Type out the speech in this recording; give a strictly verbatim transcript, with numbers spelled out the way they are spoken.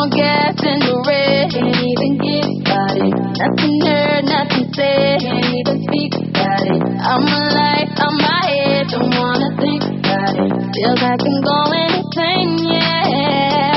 more gas in the red. Can't even get started. Nothing heard, nothing said. Can't even speak about it. I'm alive, I'm my head. Don't wanna think about it. Feels like I'm going insane, yeah.